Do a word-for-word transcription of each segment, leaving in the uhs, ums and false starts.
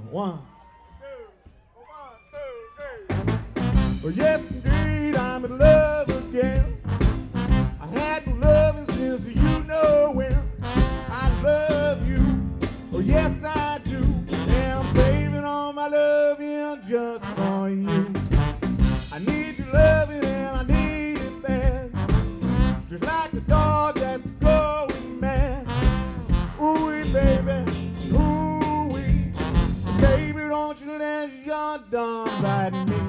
One. Well, yes, indeed, I'm in love again. I had no loving since you know when. I love you, oh yes I do. And I'm saving all my loving just for you. I need your loving and I need it bad, just like a dog that's going mad. Ooh-wee, baby, ooh-wee. Baby, don't you let your dog bite me.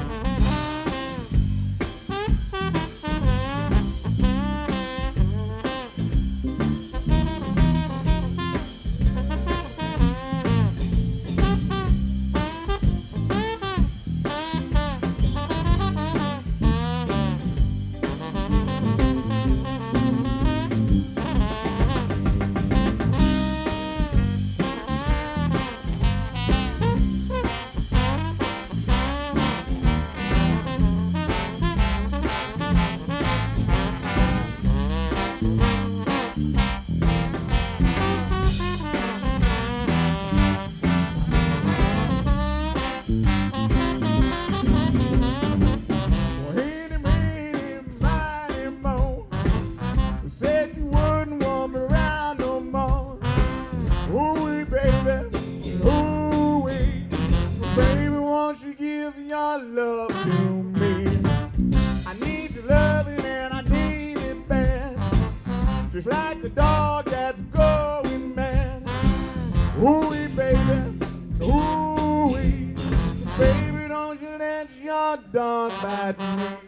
Your love to me. I need your loving and I need it bad, just like a dog that's going mad. Ooh-wee, baby, ooh-wee. Baby, don't you let your dog bite me.